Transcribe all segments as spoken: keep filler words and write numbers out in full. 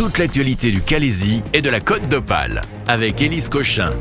toute l'actualité du Calaisis et de la Côte d'Opale avec Élise Cochin.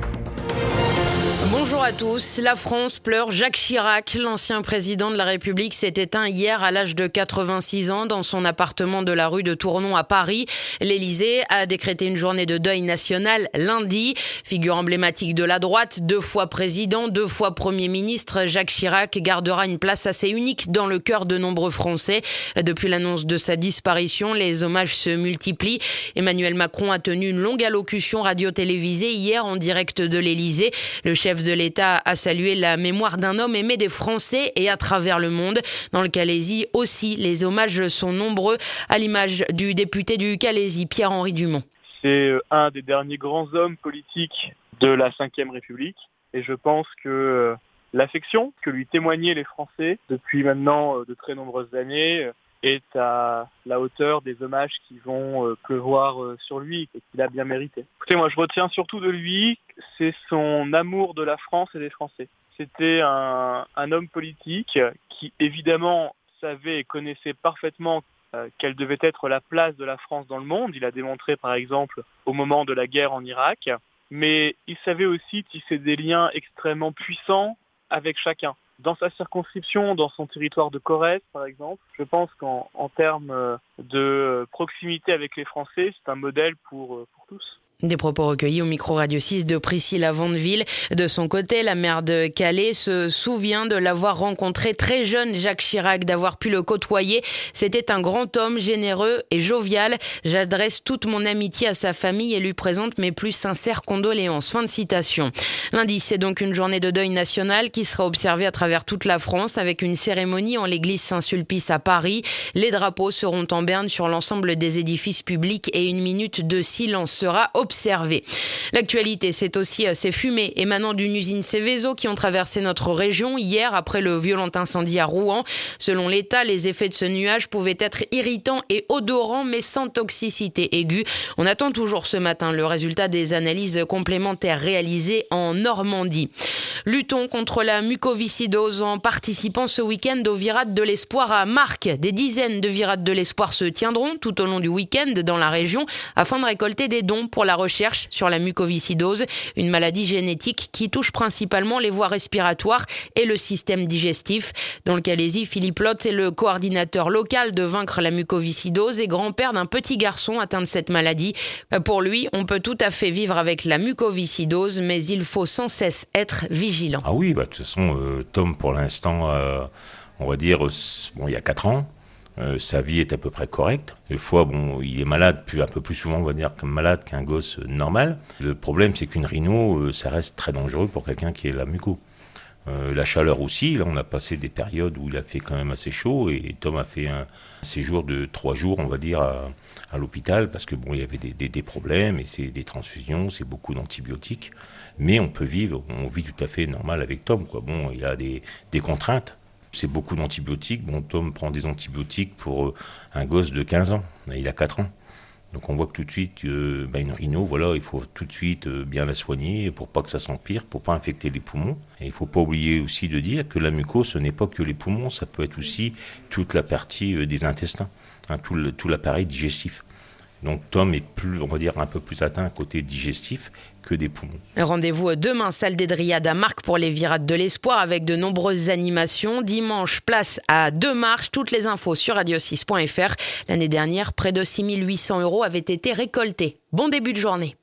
Bonjour à tous. La France pleure Jacques Chirac. L'ancien président de la République s'est éteint hier à l'âge de quatre-vingt-six ans dans son appartement de la rue de Tournon à Paris. L'Élysée a décrété une journée de deuil national lundi. Figure emblématique de la droite, deux fois président, deux fois Premier ministre, Jacques Chirac gardera une place assez unique dans le cœur de nombreux Français. Depuis l'annonce de sa disparition, les hommages se multiplient. Emmanuel Macron a tenu une longue allocution radio-télévisée hier en direct de l'Élysée. Le chef de l'État a salué la mémoire d'un homme aimé des Français et à travers le monde. Dans le Calaisis aussi, les hommages sont nombreux, à l'image du député du Calaisis, Pierre-Henri Dumont. C'est un des derniers grands hommes politiques de la cinquième République et je pense que l'affection que lui témoignaient les Français depuis maintenant de très nombreuses années est à la hauteur des hommages qui vont pleuvoir sur lui et qu'il a bien mérité. Écoutez, moi je retiens surtout de lui, c'est son amour de la France et des Français. C'était un, un homme politique qui évidemment savait et connaissait parfaitement euh, quelle devait être la place de la France dans le monde. Il a démontré par exemple au moment de la guerre en Irak, mais il savait aussi tisser des liens extrêmement puissants avec chacun. Dans sa circonscription, dans son territoire de Corrèze, par exemple, je pense qu'en en termes de proximité avec les Français, c'est un modèle pour, pour tous. Des propos recueillis au micro Radio six de Priscilla Vandeville. De son côté, la maire de Calais se souvient de l'avoir rencontré très jeune, Jacques Chirac, d'avoir pu le côtoyer. C'était un grand homme, généreux et jovial. J'adresse toute mon amitié à sa famille et lui présente mes plus sincères condoléances. Fin de citation. Lundi, c'est donc une journée de deuil national qui sera observée à travers toute la France avec une cérémonie en l'église Saint-Sulpice à Paris. Les drapeaux seront en berne sur l'ensemble des édifices publics et une minute de silence sera observée. Observé. L'actualité, c'est aussi ces fumées émanant d'une usine Seveso qui ont traversé notre région hier après le violent incendie à Rouen. Selon l'État, les effets de ce nuage pouvaient être irritants et odorants, mais sans toxicité aiguë. On attend toujours ce matin le résultat des analyses complémentaires réalisées en Normandie. Luttons contre la mucoviscidose en participant ce week-end aux Virades de l'Espoir à Marques. Des dizaines de Virades de l'Espoir se tiendront tout au long du week-end dans la région afin de récolter des dons pour la recherche sur la mucoviscidose, une maladie génétique qui touche principalement les voies respiratoires et le système digestif. Dans le Calaisis, Philippe Lotz est le coordinateur local de Vaincre la mucoviscidose et grand-père d'un petit garçon atteint de cette maladie. Pour lui, on peut tout à fait vivre avec la mucoviscidose, mais il faut sans cesse être vigilant. Ah oui, bah, de toute façon, euh, Tom, pour l'instant, euh, on va dire, euh, bon, il y a quatre ans, Euh, sa vie est à peu près correcte. Des fois, bon, il est malade, plus, un peu plus souvent, on va dire, comme malade qu'un gosse euh, normal. Le problème, c'est qu'une rhino, euh, ça reste très dangereux pour quelqu'un qui est la muco. Euh, la chaleur aussi, là, on a passé des périodes où il a fait quand même assez chaud et Tom a fait un séjour de trois jours, on va dire, à, à l'hôpital parce que bon, il y avait des, des, des problèmes et c'est des transfusions, c'est beaucoup d'antibiotiques. Mais on peut vivre, on vit tout à fait normal avec Tom, quoi. Bon, il a des, des contraintes. C'est beaucoup d'antibiotiques. Bon, Tom prend des antibiotiques pour un gosse de quinze ans. Il a quatre ans. Donc on voit que tout de suite, euh, bah une rhino, voilà, il faut tout de suite euh, bien la soigner pour pas que ça s'empire, pour pas infecter les poumons. Et il faut pas oublier aussi de dire que la muco, ce n'est pas que les poumons, ça peut être aussi toute la partie euh, des intestins, hein, tout, le, tout l'appareil digestif. Donc Tom est plus, on va dire, un peu plus atteint côté digestif que des poumons. Rendez-vous demain, salle des Dryades à Marques pour les Virades de l'Espoir avec de nombreuses animations. Dimanche, place à deux marches. Toutes les infos sur radio six point f r. L'année dernière, près de six mille huit cents euros avaient été récoltés. Bon début de journée.